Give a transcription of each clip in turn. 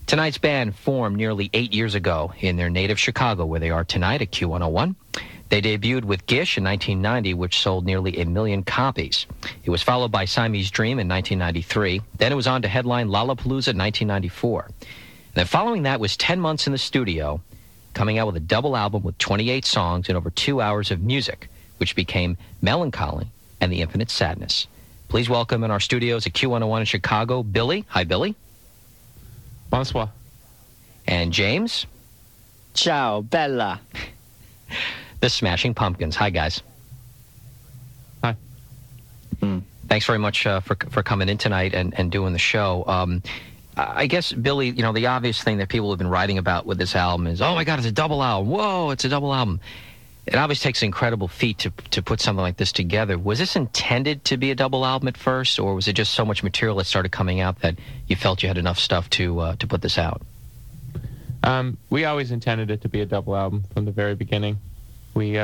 Tonight's band formed nearly 8 years ago in their native Chicago, where they are tonight at Q101. They debuted with Gish in 1990, which sold nearly 1 million copies. It was followed by Siamese Dream in 1993. Then it was on to headline Lollapalooza in 1994. And then following that was 10 months in the studio, coming out with a double album with 28 songs and over 2 hours of music, which became Melancholy and the Infinite Sadness. Please welcome in our studios at Q101 in Chicago, Billy. Hi, Billy. Bonsoir. And James. Ciao, Bella. The Smashing Pumpkins. Hi, guys. Hi. Thanks very much for coming in tonight and doing the show. I guess, Billy, you know, the obvious thing that people have been writing about with this album is, oh, my God, it's a double album. Whoa, it's a double album. It obviously takes an incredible feat to put something like this together. Was this intended to be a double album at first, or was it just so much material that started coming out that you felt you had enough stuff to put this out? We always intended it to be a double album from the very beginning. We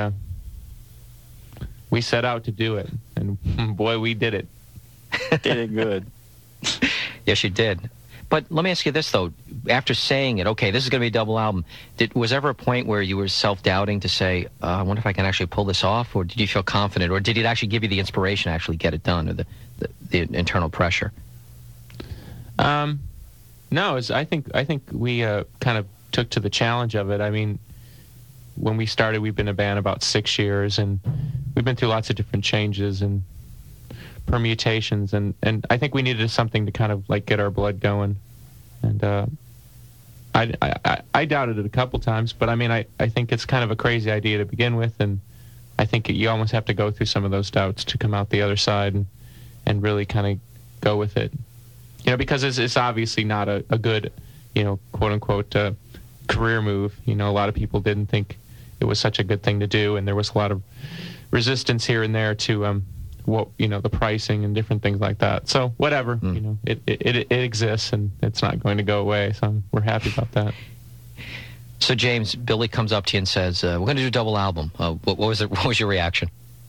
set out to do it, and boy, we did it. Did it good. Yes, you did. But let me ask you this, though. After saying it, okay, this is going to be a double album, was ever a point where you were self-doubting to say, I wonder if I can actually pull this off, or did you feel confident, or did it actually give you the inspiration to actually get it done, or the internal pressure? No, I think we kind of took to the challenge of it. I mean, when we started, we've been a band about 6 years, and we've been through lots of different changes and permutations, and I think we needed something to kind of like get our blood going. And I doubted it a couple times, but I mean, I think it's kind of a crazy idea to begin with, and I think you almost have to go through some of those doubts to come out the other side and really kind of go with it. You know, because it's obviously not a good, you know, quote-unquote career move. You know, a lot of people didn't think it was such a good thing to do, and there was a lot of resistance here and there to the pricing and different things like that. So whatever, you know, it exists, and it's not going to go away, so we're happy about that. So James, Billy comes up to you and says, we're going to do a double album. What was your reaction?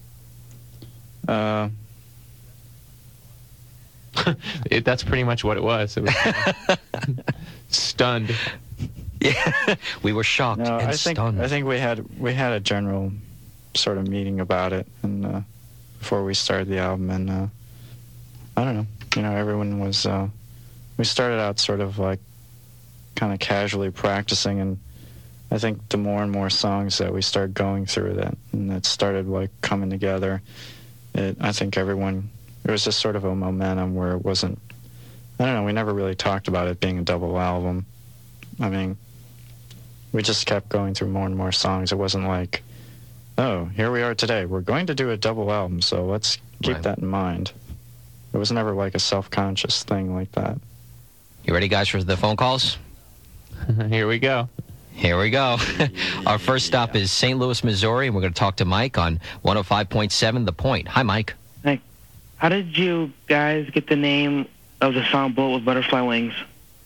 That's pretty much what it was. It was stunned. Yeah, we were shocked and stunned. I think we had a general sort of meeting about it, and before we started the album, and I don't know, you know, everyone was. We started out sort of like kind of casually practicing, and I think the more and more songs that we started going through that started like coming together, I think everyone. It was just sort of a momentum where it wasn't, I don't know, we never really talked about it being a double album. I mean, we just kept going through more and more songs. It wasn't like, oh, here we are today. We're going to do a double album, so let's keep that in mind. It was never like a self-conscious thing like that. You ready, guys, for the phone calls? Here we go. Here we go. Our first stop is St. Louis, Missouri, and we're going to talk to Mike on 105.7 The Point. Hi, Mike. Hey. How did you guys get the name of the song Bullet with Butterfly Wings?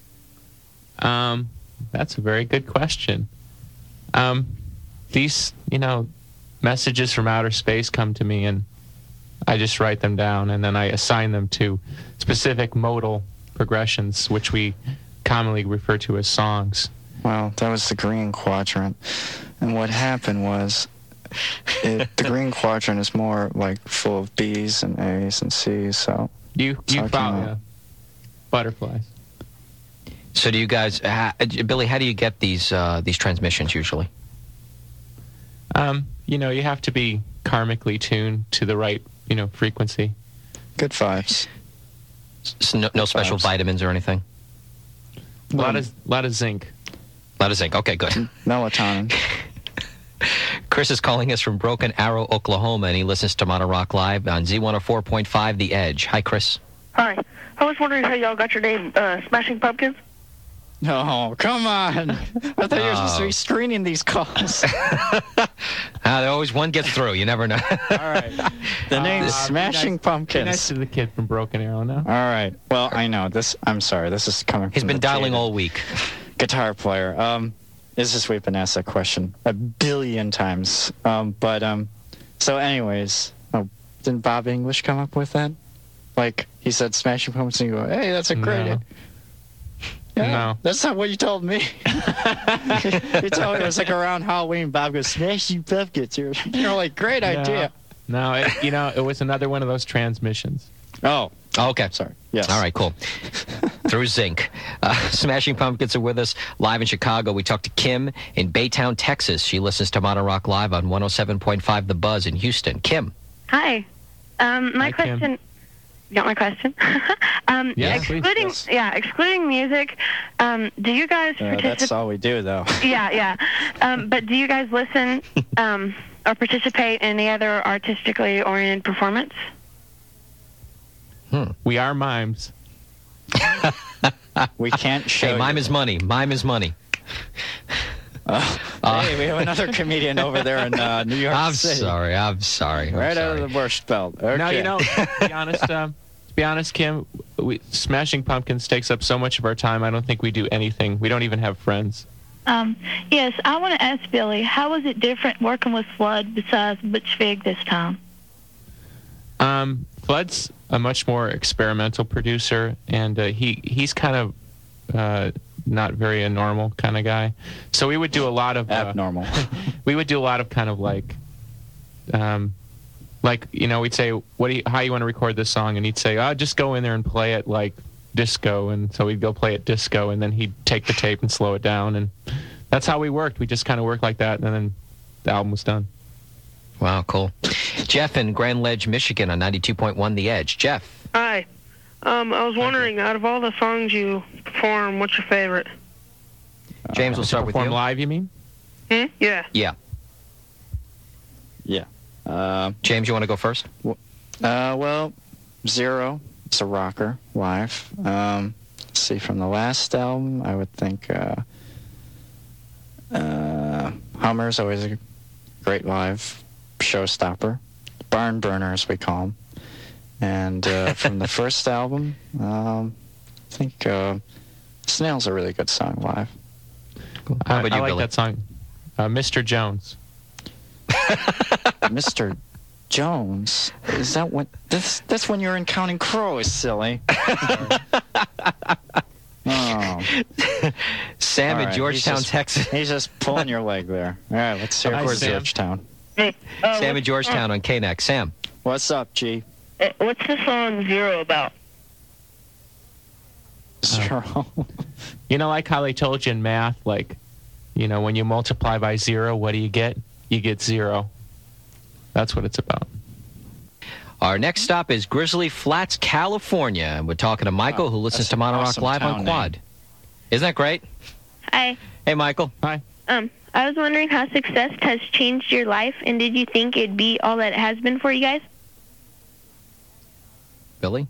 That's a very good question. These, you know, messages from outer space come to me, and I just write them down, and then I assign them to specific modal progressions, which we commonly refer to as songs. Well, that was the green quadrant. And what happened was, the green quadrant is more like full of B's and A's and C's, so... You found butterflies. So do you guys, Billy, how do you get these transmissions usually? You know, you have to be karmically tuned to the right, you know, frequency. Good vibes. So no special vitamins or anything? A lot of zinc. A lot of zinc. Okay, good. Melatonin. Chris is calling us from Broken Arrow, Oklahoma, and he listens to Modern Rock Live on Z104.5 The Edge. Hi, Chris. Hi. I was wondering how y'all got your name, Smashing Pumpkins? No, come on. I thought you were supposed to be screening these calls. Always one gets through. You never know. All right. The name's Smashing Pumpkins. Be nice to the kid from Broken Arrow now. All right. Well, I know. I'm sorry. This is coming from He's been dialing all week. Guitar player. We've been asked that question 1 billion times. So anyways, didn't Bob English come up with that? Like, he said Smashing Pumpkins, and you go, hey, that's a great... No. That's not what you told me. You told me it was like around Halloween. Bob goes, Smashing Pumpkins. You're like, great idea. No, it was another one of those transmissions. Oh, Okay. sorry. Yes. All right, cool. Through Zinc. Smashing Pumpkins are with us live in Chicago. We talked to Kim in Baytown, Texas. She listens to Modern Rock Live on 107.5 The Buzz in Houston. Kim. Hi. My Hi, question. Kim. You got my question? Yeah, please. Excluding music, do you guys That's participate? all we do, though. Yeah. But do you guys listen or participate in any other artistically oriented performance? We are mimes. We can't show Hey, mime you. is money. Mime is money. Hey, we have another comedian over there in New York I'm City. sorry. I'm sorry. Right out of the Borscht Belt. Okay. No, to be honest, Kim, Smashing Pumpkins takes up so much of our time. I don't think we do anything. We don't even have friends. Yes, I want to ask Billy, how was it different working with Flood besides Butch Vig this time? Flood's a much more experimental producer, and he's kind of not very a normal kind of guy. So we would do a lot of Abnormal. we would do a lot of kind of like we'd say, how you want to record this song, and he'd say, oh, just go in there and play it like disco, and so we'd go play it disco, and then he'd take the tape and slow it down, and that's how we worked. We just kind of worked like that, and then the album was done. Wow, cool. Jeff in Grand Ledge, Michigan on 92.1 The Edge. Jeff. Hi. I was wondering, out of all the songs you perform, what's your favorite? James, we'll start with Perform you. live, you mean? Yeah. Yeah. Yeah. James, you want to go first? Well, Zero. It's a rocker live. Let's see, from the last album, I would think Hummer's always a great live showstopper. Barn burner, as we call him. And from the first album, I think Snail's a really good song live. Cool. How about I you, like Billy? that song. Mr. Jones. Mr. Jones? Is that when... That's when you're in Counting Crows, silly. Oh. Sam All in right, Georgetown, he's just- Texas. He's just pulling your leg there. All right, let's hear Hi, it for Sam. Georgetown. Hey, Sam in Georgetown on KNX. Sam. What's up, G? What's the song Zero about? Zero. You know, like how they told you in math, like, when you multiply by 0, what do you get? You get 0. That's what it's about. Our next stop is Grizzly Flats, California. And we're talking to Michael, who listens that's to an Modern awesome Rock Live on town Quad. name. Isn't that great? Hi. Hey, Michael. Hi. I was wondering how success has changed your life, and did you think it'd be all that it has been for you guys? Billy?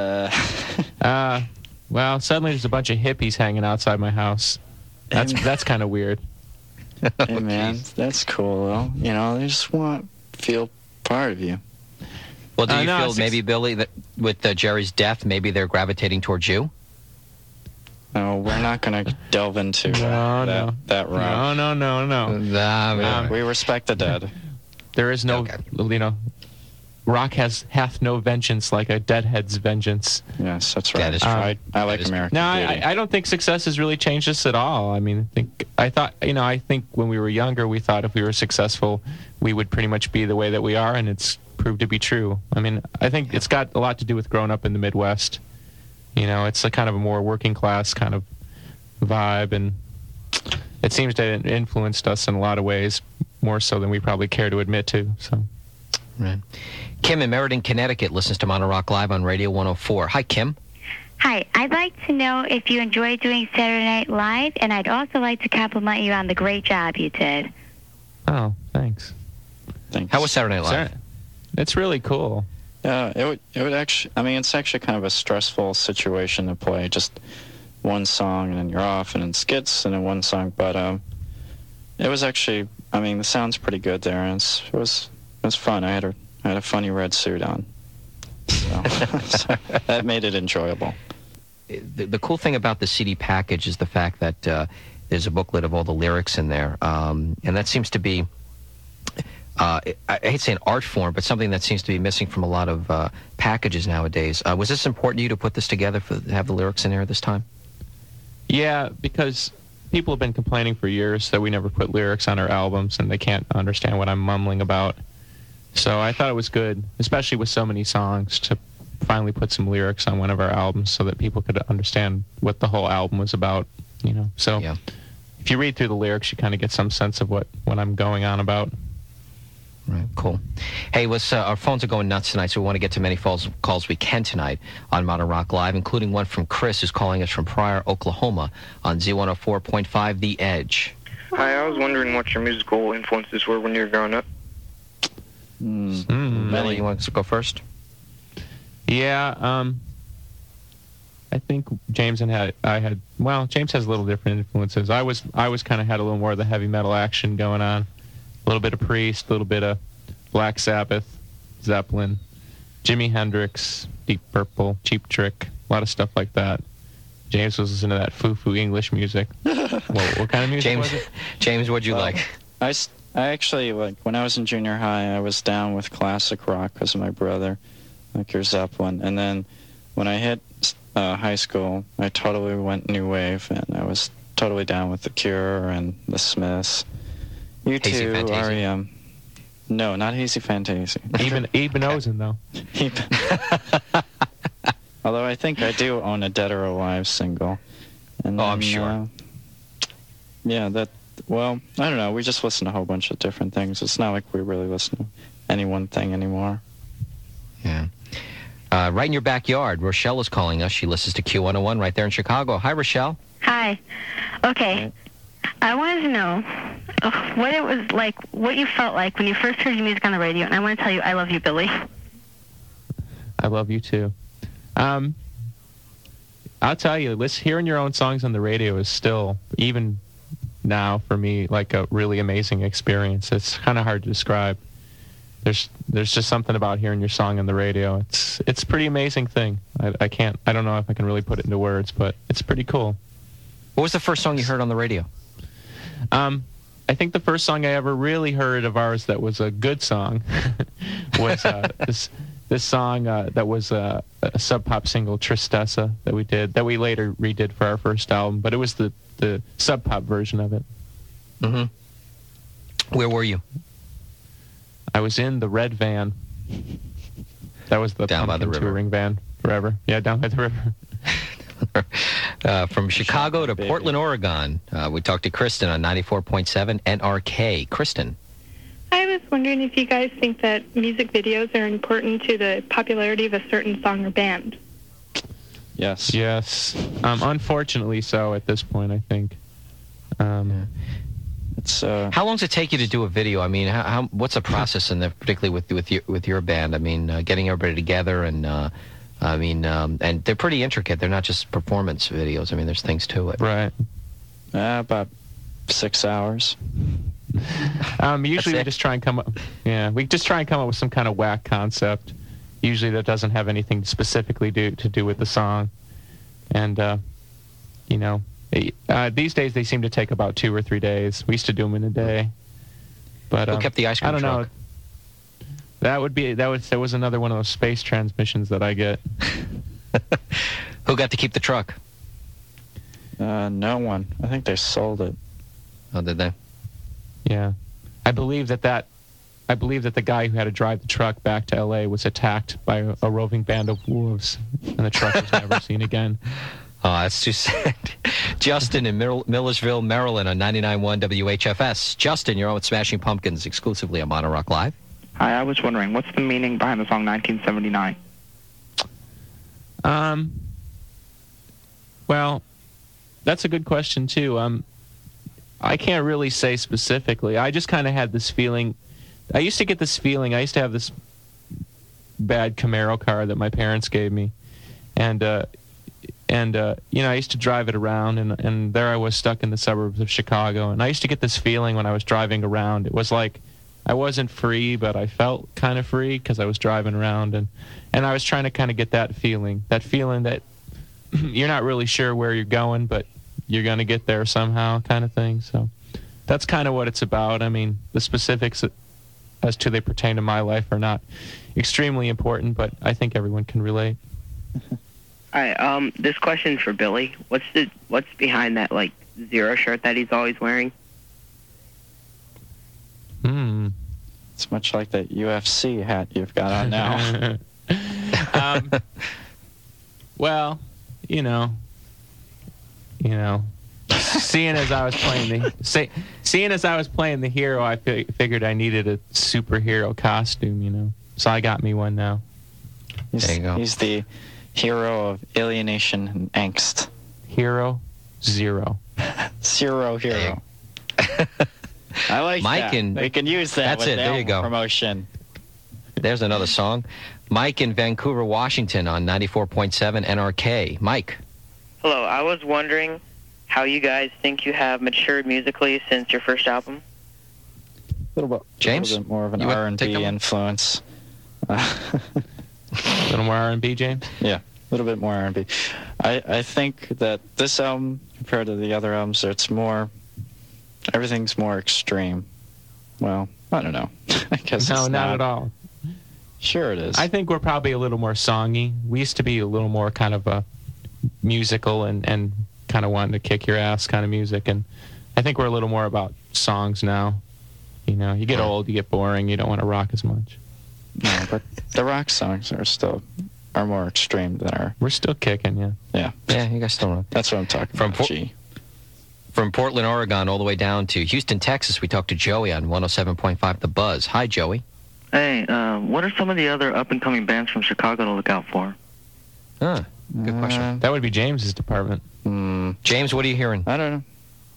Well, suddenly there's a bunch of hippies hanging outside my house. That's kind of weird. Hey, man, that's cool, though. They just feel part of you. Well, do you no, feel it's- maybe, Billy, that with Jerry's death, maybe they're gravitating towards you? No, we're not going to delve into No. that route. No. We respect the dead. There is no, Okay. Rock hath no vengeance like a deadhead's vengeance. Yes, that's right. That is true. I like That is American No, Beauty. I don't think success has really changed us at all. I mean, I think when we were younger, we thought if we were successful, we would pretty much be the way that we are, and it's proved to be true. I mean, I think it's got a lot to do with growing up in the Midwest. It's a kind of a more working class kind of vibe, and it seems to have influenced us in a lot of ways, more so than we probably care to admit to. So, Right. Kim in Meriden, Connecticut listens to Modern Rock Live on Radio 104. Hi, Kim. Hi, I'd like to know if you enjoy doing Saturday Night Live, and I'd also like to compliment you on the great job you did. oh, thanks. Thanks. How was Saturday Night Live? It's really cool. It would actually. I mean, it's actually kind of a stressful situation to play. Just one song and then you're off, and then skits and then one song. But it was actually. I mean, the sound's pretty good there, and it was fun. I had a funny red suit on, so that made it enjoyable. The cool thing about the CD package is the fact that there's a booklet of all the lyrics in there, and that seems to be. I hate to say an art form, but something that seems to be missing from a lot of packages nowadays. Was this important to you to put this together, to have the lyrics in there this time? Yeah, because people have been complaining for years that we never put lyrics on our albums, and they can't understand what I'm mumbling about. So I thought it was good, especially with so many songs, to finally put some lyrics on one of our albums so that people could understand what the whole album was about, you know. So Yeah. if you read through the lyrics, you kind of get some sense of what I'm going on about. Right, cool. Hey, our phones are going nuts tonight, so we want to get to many calls we can tonight on Modern Rock Live, including one from Chris, who's calling us from Pryor, Oklahoma, on Z104.5 The Edge. Hi, I was wondering what your musical influences were when you were growing up. Millie, you want to go first? Yeah, I think James James has a little different influences. I was kind of had a little more of the heavy metal action going on. A little bit of Priest, a little bit of Black Sabbath, Zeppelin, Jimi Hendrix, Deep Purple, Cheap Trick, a lot of stuff like that. James was listening to that foo-foo English music. What kind of music was it? James, what'd you like? I actually, like, when I was in junior high, I was down with classic rock because of my brother, like your Zeppelin. And then when I hit high school, I totally went new wave, and I was totally down with The Cure and The Smiths. Hazy U2, Fantasy. REM. No, not Hazy Fantasy. Even Ozen, though. Although I think I do own a Dead or Alive single. And I'm sure. Yeah, well, I don't know. We just listen to a whole bunch of different things. It's not like we really listen to any one thing anymore. Yeah. Right in your backyard, Rochelle is calling us. She listens to Q101 right there in Chicago. Hi, Rochelle. Hi. Okay. I wanted to know what it was like, what you felt like when you first heard your music on the radio. And I want to tell you, I love you, Billy. I love you too. I'll tell you, hearing your own songs on the radio is still, even now for me, like a really amazing experience. It's kind of hard to describe. There's just something about hearing your song on the radio. It's a pretty amazing thing. I don't know if I can really put it into words, but it's pretty cool. What was the first song you heard on the radio? I think the first song I ever really heard of ours that was a good song was this song that was a Sub Pop single, Tristessa, that we later redid for our first album, but it was the Sub Pop version of it. Mm-hmm. Where were you? I was in the red van. That was the down by the river touring van forever. Yeah, down by the river. From Chicago to Portland, Oregon, we talked to Kristen on 94.7 NRK. Kristen. I was wondering if you guys think that music videos are important to the popularity of a certain song or band. Yes. Yes. Unfortunately so at this point, I think. It's how long does it take you to do a video? I mean, what's the process in there, particularly with your band? I mean, getting everybody together and and they're pretty intricate. They're not just performance videos. I mean, there's things to it. Right. About 6 hours. Usually we just try and come up. Yeah, we just try and come up with some kind of whack concept. Usually that doesn't have anything specifically to do with the song, and these days they seem to take about 2 or 3 days. We used to do them in a day. But who kept the ice cream I don't truck? know. That was another one of those space transmissions that I get. Who got to keep the truck? No one. I think they sold it. Oh, did they? Yeah, I believe that the guy who had to drive the truck back to L.A. was attacked by a roving band of wolves, and the truck was never seen again. Oh, that's too sad. Justin in Millersville, Maryland on 99.1 WHFS. Justin, you're on with Smashing Pumpkins exclusively on Modern Rock Live. Hi, I was wondering, what's the meaning behind the song 1979? Well, that's a good question, too. I can't really say specifically. I just kind of had this feeling. I used to get this feeling. I used to have this bad Camaro car that my parents gave me. And I used to drive it around, and there I was stuck in the suburbs of Chicago. And I used to get this feeling when I was driving around. It was like I wasn't free, but I felt kind of free because I was driving around. And I was trying to kind of get that feeling that you're not really sure where you're going, but you're going to get there somehow kind of thing. So that's kind of what it's about. I mean, the specifics as to they pertain to my life are not extremely important, but I think everyone can relate. Hi, this question's for Billy. What's behind that, like, Zero shirt that he's always wearing? It's much like that UFC hat you've got on now. Well, you know, seeing as I was playing the hero, I figured I needed a superhero costume, so I got me one now. There you go. He's the hero of alienation and angst. Hero Zero. Zero hero. I like Mike that. We can use that. That's with it. There you go. Promotion. There's another song. Mike in Vancouver, Washington on 94.7 NRK. Mike. Hello. I was wondering how you guys think you have matured musically since your first album. A little bit more of an R&B influence. A little more R&B, James? Yeah, a little bit more R&B. I think that this album, compared to the other albums, everything's more extreme. Well, I don't know. I guess no, it's not at all. Sure it is. I think we're probably a little more songy. We used to be a little more kind of a musical and kind of wanting to kick your ass kind of music, and I think we're a little more about songs now. You get old, you get boring, you don't want to rock as much. No, but the rock songs are more extreme than our... We're still kicking, yeah. Yeah. Yeah, you guys still rock. That's what I'm talking about, From Portland, Oregon, all the way down to Houston, Texas, we talked to Joey on 107.5 The Buzz. Hi, Joey. Hey, what are some of the other up-and-coming bands from Chicago to look out for? Good question. That would be James's department. James, what are you hearing? I don't know.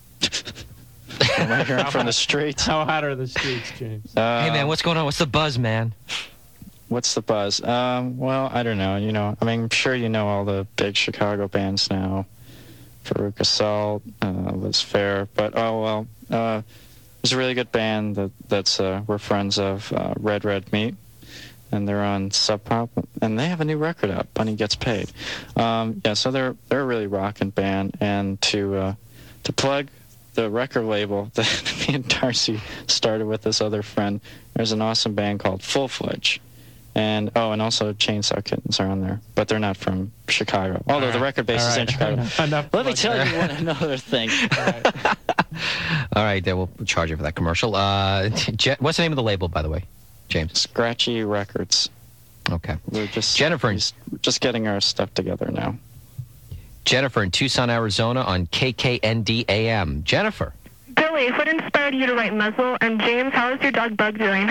Am I hearing from the streets? How hot are the streets, James? Hey, man, what's going on? What's the buzz, man? What's the buzz? Well, I don't know. I'm sure you know all the big Chicago bands now. Farouk Assault, Liz Fair, but there's a really good band that's we're friends of, Red Meat, and they're on Sub Pop, and they have a new record out, Bunny Gets Paid. So they're a really rockin' band, and to plug the record label that me and Darcy started with this other friend, there's an awesome band called Full Fledged. And also Chainsaw Kittens are on there, but they're not from Chicago. Although the record base is in Chicago. Let me tell you another thing. All right, then we'll charge you for that commercial. What's the name of the label, by the way, James? Scratchy Records. Okay. We're just just getting our stuff together now. Jennifer in Tucson, Arizona on KKND AM. Jennifer. Billy, what inspired you to write Muzzle? And James, how is your dog Bug doing?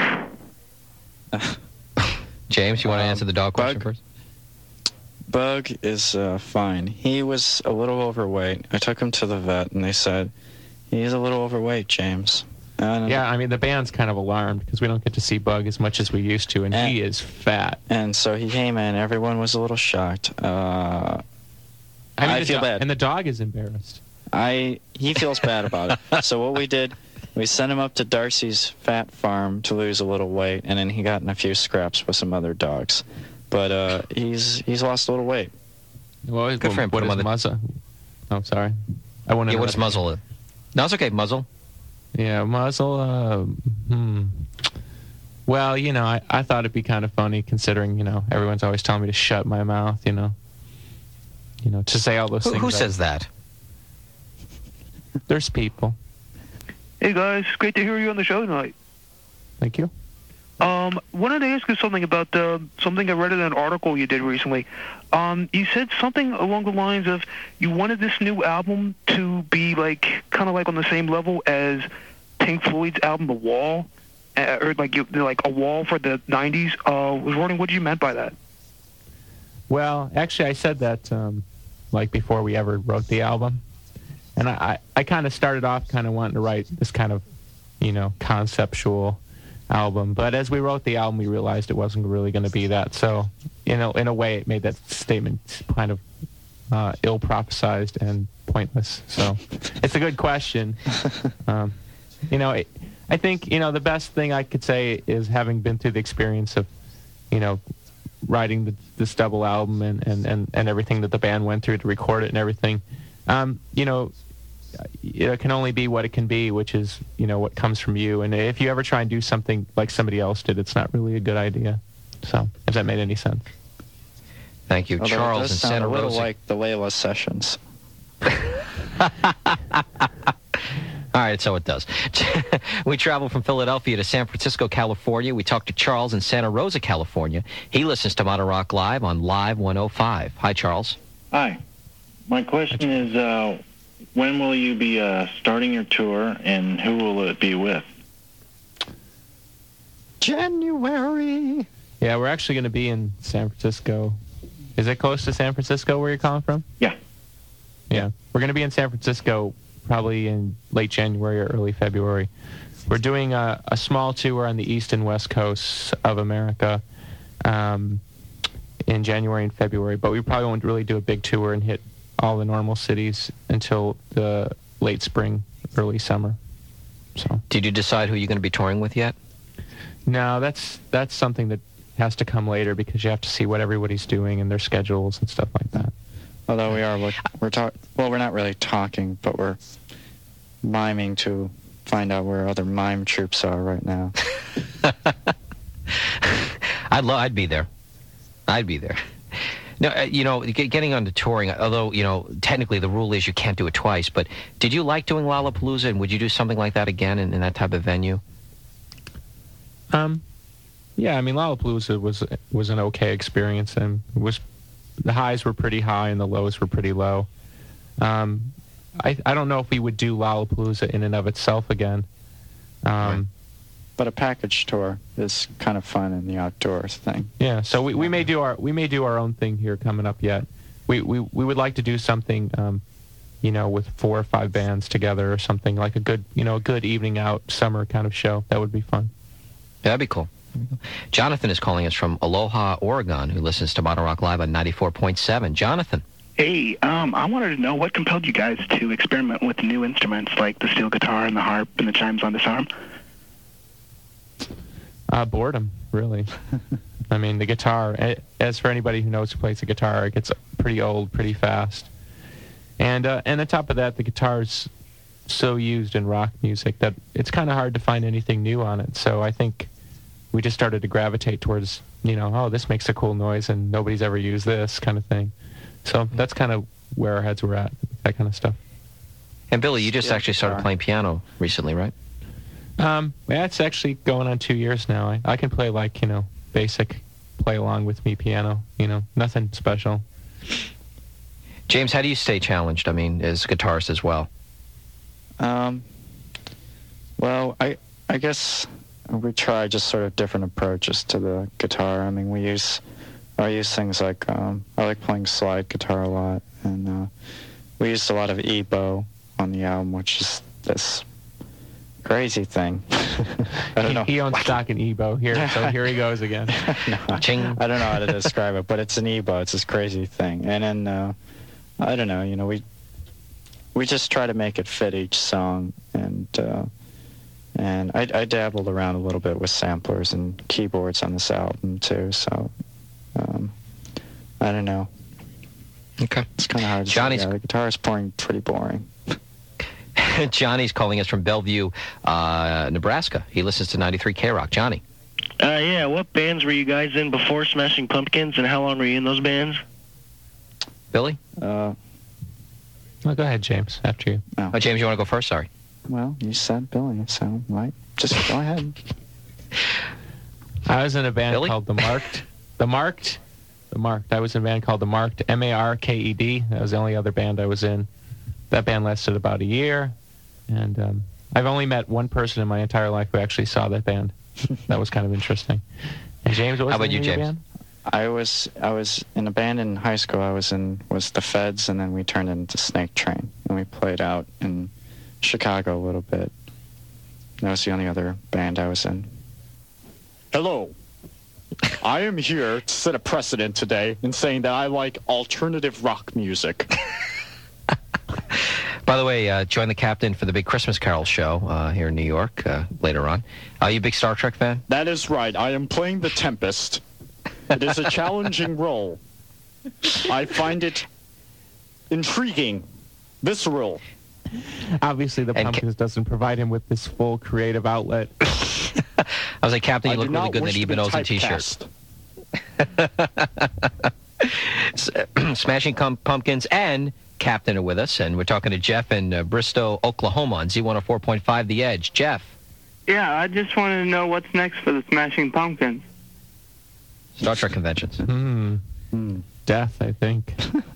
James, you want to answer the dog question first? Bug is fine. He was a little overweight. I took him to the vet, and they said, he's a little overweight, James. Yeah, I mean, the band's kind of alarmed because we don't get to see Bug as much as we used to, and he is fat. And so he came in. Everyone was a little shocked. I feel bad. And the dog is embarrassed. He feels bad about it. So what we did... We sent him up to Darcy's fat farm to lose a little weight, and then he got in a few scraps with some other dogs. But he's lost a little weight. Well, good for him. What is Muzzle? Oh, sorry. I want to. Yeah, what is Muzzle? No, it's okay. Muzzle. Yeah, Muzzle. Well, I thought it'd be kind of funny considering everyone's always telling me to shut my mouth. To say all those things. Who says that? There's people. Hey guys, great to hear you on the show tonight. Thank you. Wanted to ask you something about something I read in an article you did recently. You said something along the lines of you wanted this new album to be kind of like on the same level as Pink Floyd's album The Wall, or like a wall for the '90s. Was wondering what you meant by that. Well, actually, I said that before we ever wrote the album. And I kind of started off kind of wanting to write this kind of, conceptual album. But as we wrote the album, we realized it wasn't really going to be that. So, in a way, it made that statement kind of ill-prophesized and pointless. So, it's a good question. I think, the best thing I could say is having been through the experience of, writing this double album and everything that the band went through to record it and everything. It can only be what it can be, which is, what comes from you. And if you ever try and do something like somebody else did, it's not really a good idea. So, if that made any sense. Thank you. Although Charles it in does sound Santa a little Rosa. like the Layla sessions. All right, so it does. We travel from Philadelphia to San Francisco, California. We talk to Charles in Santa Rosa, California. He listens to Modern Rock Live on Live 105. Hi, Charles. Hi. My question is, when will you be starting your tour, and who will it be with? January. Yeah, we're actually going to be in San Francisco. Is it close to San Francisco where you're calling from? Yeah. Yeah. We're going to be in San Francisco probably in late January or early February. We're doing a small tour on the east and west coasts of America in January and February, but we probably won't really do a big tour and hit all the normal cities until the late spring, early summer. So. Did you decide who you're going to be touring with yet? No, that's something that has to come later because you have to see what everybody's doing and their schedules and stuff like that. Although we're not really talking, but we're miming to find out where other mime troops are right now. I'd be there. I'd be there. No, getting on to touring, although, technically the rule is you can't do it twice, but did you like doing Lollapalooza, and would you do something like that again in that type of venue? Yeah, I mean, Lollapalooza was an okay experience, and the highs were pretty high and the lows were pretty low. I don't know if we would do Lollapalooza in and of itself again. Right. But a package tour is kind of fun in the outdoors thing. Yeah, so we may do our own thing here coming up yet. We would like to do something, with 4 or 5 bands together or something like a good evening out summer kind of show. That would be fun. Yeah, that'd be cool. Jonathan is calling us from Aloha, Oregon, who listens to Modern Rock Live on 94.7. Jonathan. Hey, I wanted to know what compelled you guys to experiment with new instruments like the steel guitar and the harp and the chimes on disarm? Boredom, really. I mean, the guitar, as for anybody who knows who plays the guitar, it gets pretty old pretty fast. And on top of that, the guitar's so used in rock music that it's kind of hard to find anything new on it. So I think we just started to gravitate towards, this makes a cool noise and nobody's ever used this kind of thing. So that's kind of where our heads were at, that kind of stuff. And Billy, you just actually started playing piano recently, right? Yeah, it's actually going on 2 years now. I can play basic play along with me piano, nothing special. James, how do you stay challenged? I mean, as a guitarist as well. Well, I guess we try just sort of different approaches to the guitar. I mean, I use things like, I like playing slide guitar a lot, and we used a lot of EBow on the album, which is this crazy thing. I don't know. He owns stock in EBow here, so here he goes again. No, I don't know how to describe it, but it's an EBow. It's this crazy thing. And then, I don't know, we just try to make it fit each song, and I dabbled around a little bit with samplers and keyboards on this album too, so I don't know. Okay. It's kind of hard to say. Yeah, the guitar is pretty boring. Johnny's calling us from Bellevue, Nebraska. He listens to 93 K-Rock. Johnny. Yeah, what bands were you guys in before Smashing Pumpkins, and how long were you in those bands? Billy? Well, go ahead, James, after you. Oh, James, you want to go first? Sorry. Well, you said Billy, so just go ahead. I was in a band called The Marked. The Marked. I was in a band called The Marked, M-A-R-K-E-D. That was the only other band I was in. That band lasted about a year, and I've only met one person in my entire life who actually saw that band. That was kind of interesting. And James, what was How about you, James? Band? I was in a band in high school. Was the Feds, and then we turned into Snake Train, and we played out in Chicago a little bit. That was the only other band I was in. Hello. I am here to set a precedent today in saying that I like alternative rock music. By the way, join the captain for the big Christmas Carol show here in New York later on. Are you a big Star Trek fan? That is right. I am playing the Tempest. It is a challenging role. I find it intriguing, visceral. Obviously, the Pumpkins doesn't provide him with this full creative outlet. I was like, Captain, you look really good in that Even O's and T-shirt. Smashing Pumpkins and Captain are with us, and we're talking to Jeff in Bristow, Oklahoma on Z104.5 The Edge. Jeff. Yeah, I just wanted to know what's next for the Smashing Pumpkins. Star Trek conventions. Death, I think.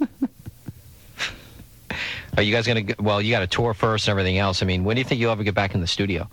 Are you guys going to, well, you got to tour first and everything else. I mean, when do you think you'll ever get back in the studio?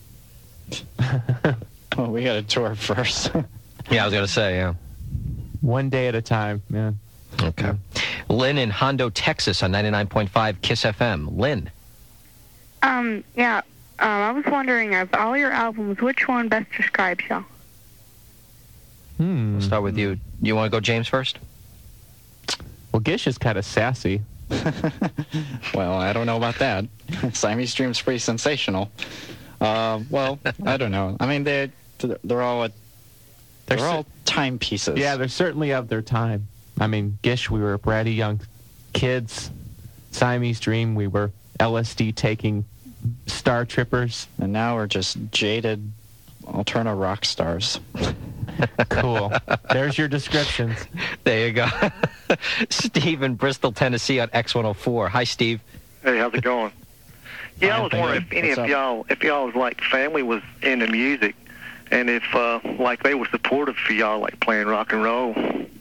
Well, we got to tour first. Yeah, I was going to say, yeah. One day at a time, man. Okay. Lynn in Hondo, Texas on 99.5 KISS FM. Lynn. Yeah. I was wondering, of all your albums, which one best describes you? We'll start with you. You want to go, James, first? Well, Gish is kind of sassy. Well, I don't know about that. Siamese Dream's pretty sensational. Well, I don't know. I mean, they're all timepieces. Yeah, they're certainly of their time. I mean, Gish, we were bratty young kids. Siamese Dream, we were LSD taking star trippers. And now we're just jaded alternative rock stars. Cool. There's your descriptions. There you go. Steve in Bristol, Tennessee on X104. Hi, Steve. Hey, how's it going? Yeah, I was wondering if any of y'all's like family was into music, and if like they were supportive for y'all, like playing rock and roll.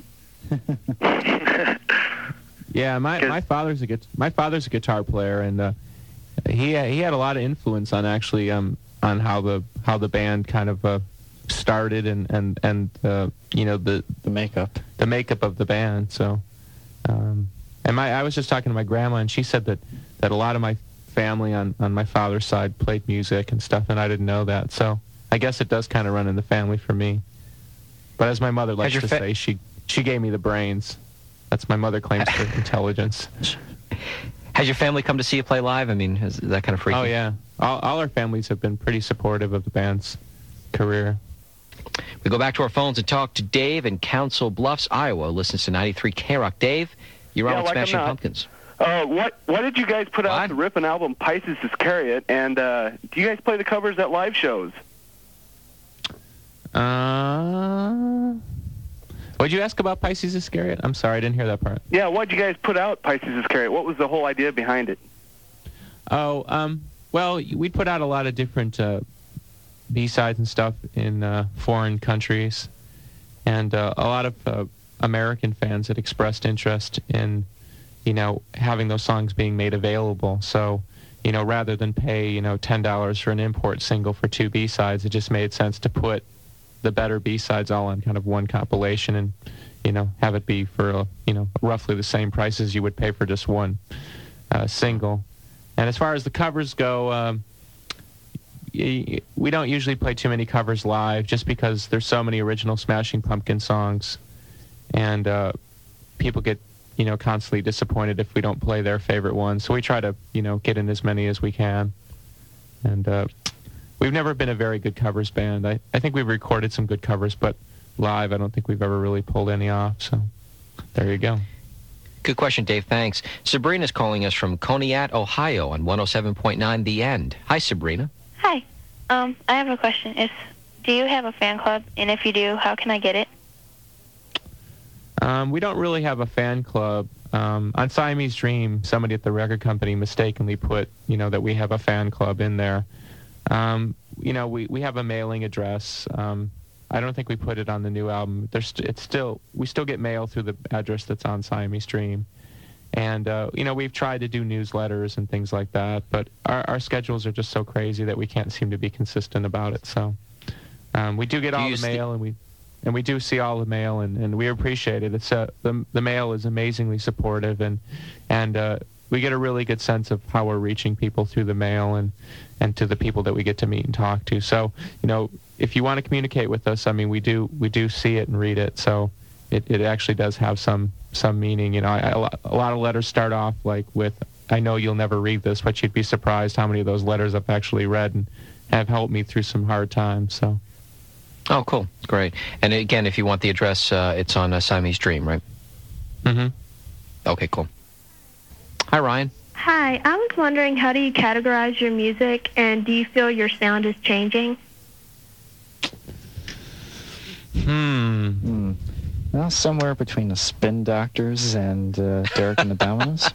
Yeah, my father's a guitar player, and he had a lot of influence on actually on how the band kind of started and you know the makeup of the band. So and I was just talking to my grandma, and she said that a lot of my family on my father's side played music and stuff, and I didn't know that. So I guess it does kind of run in the family for me. But as my mother likes to say, she gave me the brains. That's my mother claims for intelligence. Has your family come to see you play live? I mean, is that kind of freaky? Oh, yeah. All our families have been pretty supportive of the band's career. We go back to our phones and talk to Dave in Council Bluffs, Iowa. Listens to 93 K-Rock. Dave, you're on with Smashing Pumpkins. What did you guys put out the ripping album Pisces Iscariot, and do you guys play the covers at live shows? What'd you ask about Pisces Iscariot? I'm sorry, I didn't hear that part. Yeah, why'd you guys put out Pisces Iscariot? What was the whole idea behind it? Oh, well, we'd put out a lot of different B-sides and stuff in foreign countries, and a lot of American fans had expressed interest in, you know, having those songs being made available. So, you know, rather than pay, you know, $10 for an import single for 2 B-sides, it just made sense to put the better B-sides all on kind of one compilation and, you know, have it be for, you know, roughly the same price as you would pay for just one single. And as far as the covers go, we don't usually play too many covers live just because there's so many original Smashing Pumpkin songs, and people get, you know, constantly disappointed if we don't play their favorite ones. So we try to, you know, get in as many as we can. And we've never been a very good covers band. I think we've recorded some good covers, but live I don't think we've ever really pulled any off. So there you go. Good question, Dave. Thanks. Sabrina's calling us from Conneaut, Ohio on 107.9 The End. Hi, Sabrina. Hi. I have a question. Do you have a fan club? And if you do, how can I get it? We don't really have a fan club. On Siamese Dream, somebody at the record company mistakenly put, you know, that we have a fan club in there. You know, we have a mailing address. I don't think we put it on the new album. We still get mail through the address that's on Siamese Dream. And, you know, we've tried to do newsletters and things like that, but our schedules are just so crazy that we can't seem to be consistent about it. So we do get all the mail, and we do see all the mail, and we appreciate it. It's the mail is amazingly supportive, and we get a really good sense of how we're reaching people through the mail and to the people that we get to meet and talk to. So, you know, if you want to communicate with us, I mean, we do see it and read it. So it actually does have some meaning. You know, a lot of letters start off like with, "I know you'll never read this, but you'd be surprised how many of those letters I've actually read and have helped me through some hard times." So. Oh, cool. Great. And again, if you want the address, it's on Siamese Dream, right? Mm-hmm. Okay, cool. Hi, Ryan. Hi. I was wondering, how do you categorize your music, and do you feel your sound is changing? Well, somewhere between the Spin Doctors and Derek and the Dominos.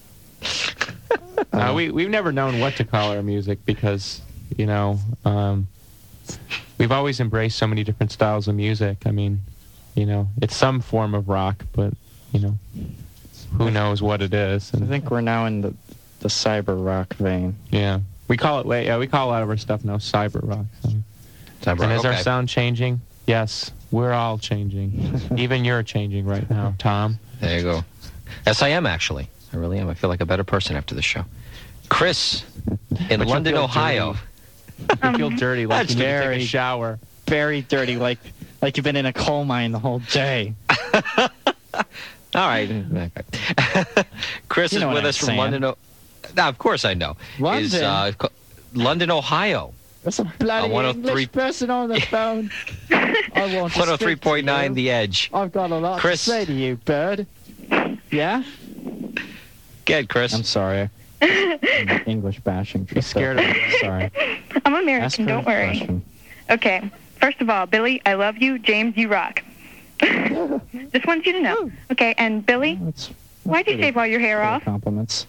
We've never known what to call our music because, you know, we've always embraced so many different styles of music. I mean, you know, it's some form of rock, but, you know, who knows what it is. And I think we're now in the cyber rock vein. Yeah. We call it we call a lot of our stuff now cyber rock. So. Cyber And rock, is our sound changing? Yes, we're all changing. Even you're changing right now, Tom. There you go. Yes, I am, actually. I really am. I feel like a better person after the show. Chris, in London, Ohio. You feel dirty like you need to take a shower. Very dirty, like you've been in a coal mine the whole day. All right. Chris is with us from London. Now, of course I know. London? Is London, Ohio. There's a bloody English person on the phone. I want to 103.9 The Edge. I've got a lot to say to you, bird. Yeah? Get Chris. I'm sorry. English bashing. He's scared of me. Sorry. I'm American, don't worry. Okay. First of all, Billy, I love you. James, you rock. Just wanted you to know. Okay, and Billy, why'd you shave all your hair off? Compliments.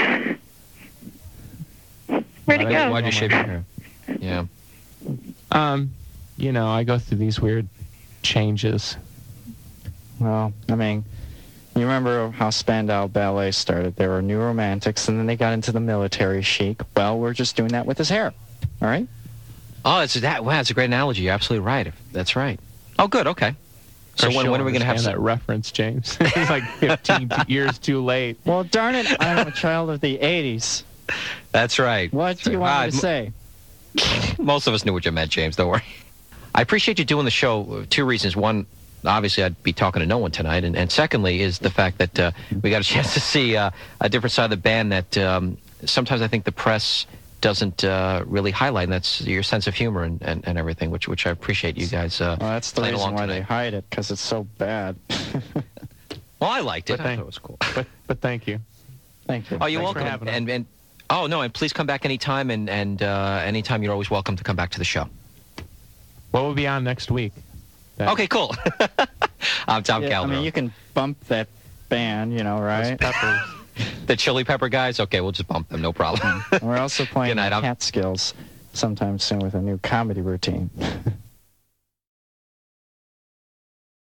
Where'd it go? Why'd you shave your hair? Yeah. You know, I go through these weird changes. Well, I mean, you remember how Spandau Ballet started. They were new romantics, and then they got into the military chic. Well, we're just doing that with his hair. All right? Oh, it's that. Wow, it's a great analogy. You're absolutely right. That's right. Oh, good. Okay. So when are we going to have that reference, James? It's like 15 years too late. Well, darn it, I'm a child of the 80s. That's right. What do you want me to say? Most of us knew what you meant, James. Don't worry. I appreciate you doing the show. Two reasons. One, obviously, I'd be talking to no one tonight. And secondly is the fact that we got a chance to see a different side of the band that sometimes I think the press doesn't really highlight, and that's your sense of humor and everything, which I appreciate you guys well, that's the reason why they hide it, because it's so bad. Well, I liked it. I thought it was cool. But thank you. Thank you. Oh, you're welcome. And oh, no, and please come back anytime, and anytime you're always welcome to come back to the show. What will be on next week? Okay, cool. I'm Tom Calderon. I mean, you can bump that band, you know, right? Peppers. The Chili Pepper guys? Okay, we'll just bump them, no problem. We're also playing Catskills sometime soon with a new comedy routine.